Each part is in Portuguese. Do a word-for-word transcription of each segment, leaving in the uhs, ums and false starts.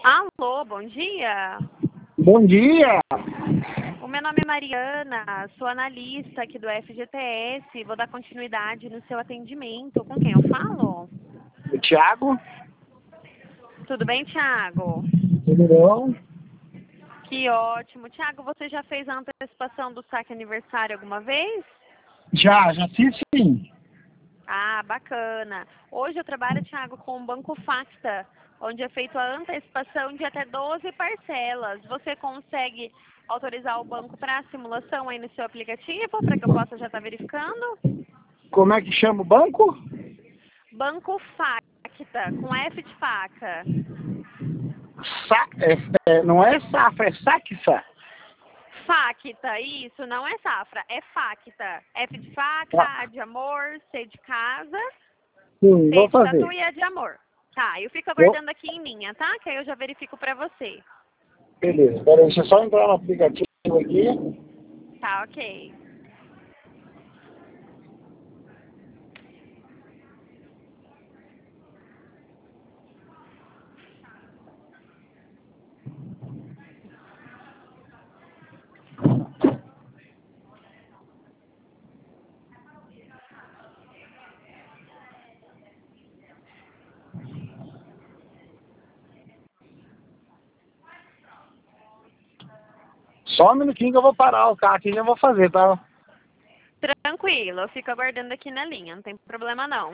Alô, bom dia. Bom dia. O meu nome é Mariana, sou analista aqui do F G T S. Vou dar continuidade no seu atendimento. Com quem eu falo? O Thiago. Tudo bem, Thiago? Tudo bom? Que ótimo. Thiago, você já fez a antecipação do saque aniversário alguma vez? Já, já fiz sim. Ah, bacana. Hoje eu trabalho, Thiago, com o Banco Facta, onde é feita a antecipação de até doze parcelas. Você consegue autorizar o banco para a simulação aí no seu aplicativo, para que eu possa já estar verificando? Como é que chama o banco? Banco Facta, com F de faca. Sa é, é, não é safra, é saxa. Facta, isso, não é safra, é Facta. F de faca, Ah, A de amor, C de casa, sim, T vou de tatu fazer. e A de amor. Tá, eu fico Vou... aguardando aqui em linha, tá? Que aí eu já verifico pra você. Beleza, peraí, deixa eu só entrar no aplicativo aqui. Tá, ok. Só um minutinho que eu vou parar o carro aqui e já vou fazer, tá? Tranquilo, eu fico aguardando aqui na linha, não tem problema não.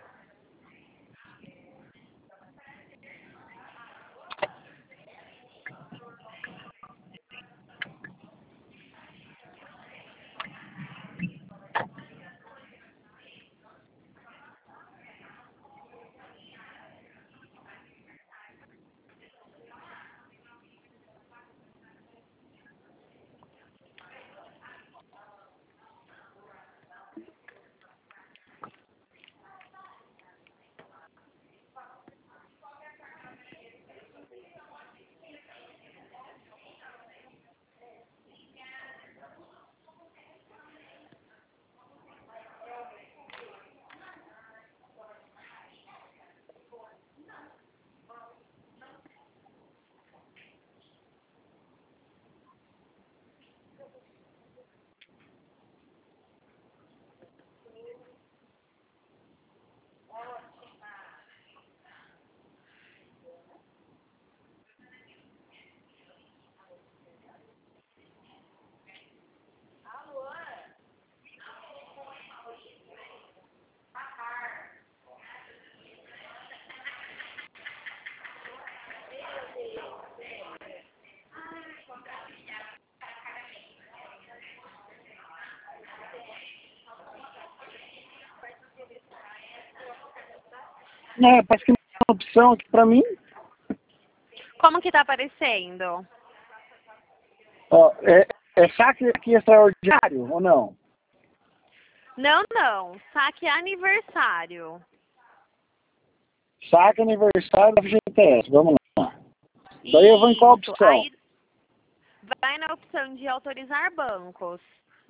É, parece que não tem uma opção aqui pra mim. Como que tá aparecendo? Ó, é, é saque aqui extraordinário ou não? Não, não, saque aniversário. Saque aniversário da F G T S, vamos lá. Daí eu vou em qual Isso, opção? aí vai na opção de autorizar bancos.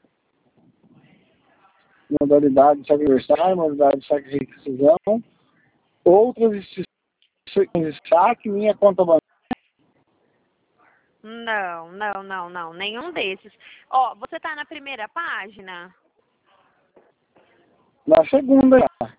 Modalidade de saque aniversário, modalidade de saque de rescisão, outras instituições de saque, minha conta bancária. Não, não, não, não, nenhum desses. Ó, você tá na primeira página? Na segunda, já.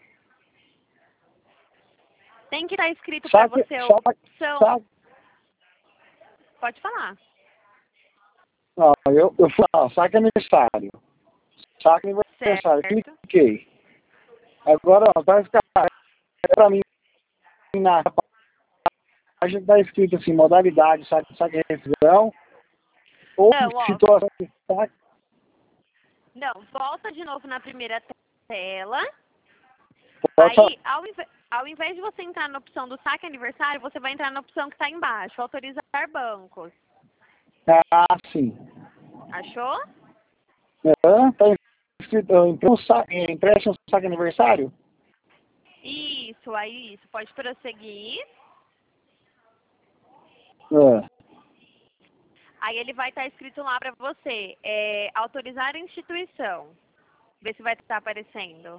Tem que estar escrito para Saque, você a saque, opção. saque. Pode falar. Não, eu, eu fui lá, saque aniversário. Saque aniversário, Certo. cliquei. Agora, ó, vai ficar para mim na página está escrito assim, modalidade, saque, saque rescisão, ou Não, ó, situação de saque. não, volta de novo na primeira tela. Pode falar. Aí, ao invés, ao invés de você entrar na opção do saque aniversário, você vai entrar na opção que está embaixo, autorizar bancos. Ah, sim. Achou? Está escrito ó, empréstimo, saque, empréstimo saque aniversário? Isso, aí isso. Pode prosseguir. É. Aí ele vai estar escrito lá para você, é, autorizar a instituição. Vê se vai estar aparecendo.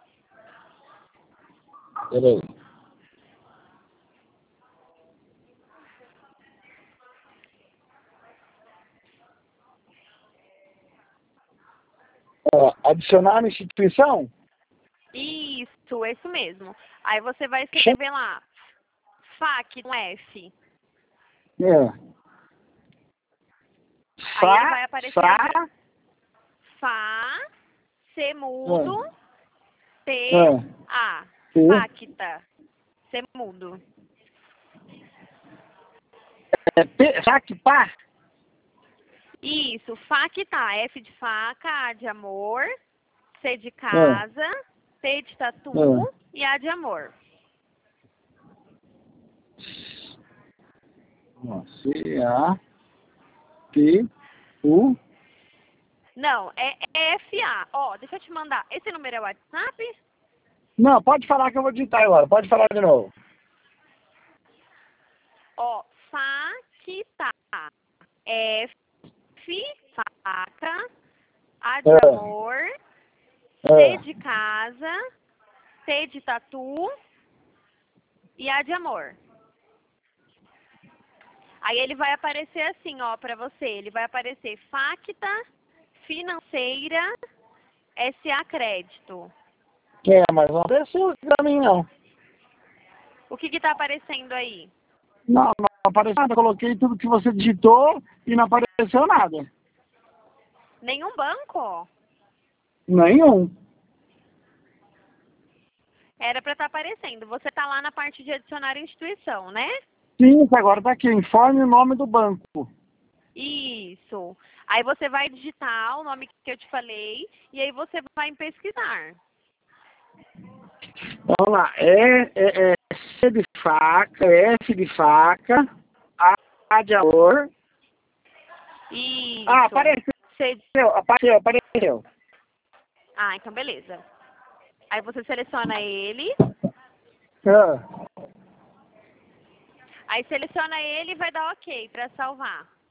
Peraí. Adicionar na instituição? Isso, isso mesmo. Aí você vai escrever lá, F A C com F. É. Aí ele vai aparecer Fá, assim, Fá, C mudo, T, é. A, T. Facta, C mudo. É, P, Facta? Isso, Facta, F de faca, A de amor, C de casa, T de tatu É. e A de amor. C, A, T, U. Não, é F A. Ó, deixa eu te mandar. Esse número é o WhatsApp? Não, pode falar que eu vou digitar agora. Pode falar de novo. Ó, Facta. F, faca, A de É. amor, C É. de casa, T de tatu e A de amor. Aí ele vai aparecer assim, ó, pra você. Ele vai aparecer Facta, Financeira, S A Crédito. É, mas não apareceu pra mim, não. O que que tá aparecendo aí? Não, não apareceu nada. Eu coloquei tudo que você digitou e não apareceu nada. Nenhum banco? Nenhum. Era pra estar aparecendo. Você tá lá na parte de adicionar instituição, né? Sim, agora tá aqui. Informe o nome do banco. Isso. Aí você vai digitar o nome que eu te falei e aí você vai em pesquisar. Vamos lá. É, é, é C de faca, F de faca, A de amor. Isso. Ah, apareceu, C... apareceu, apareceu. Ah, então beleza. Aí você seleciona ele. Ah, Aí seleciona ele e vai dar OK para salvar.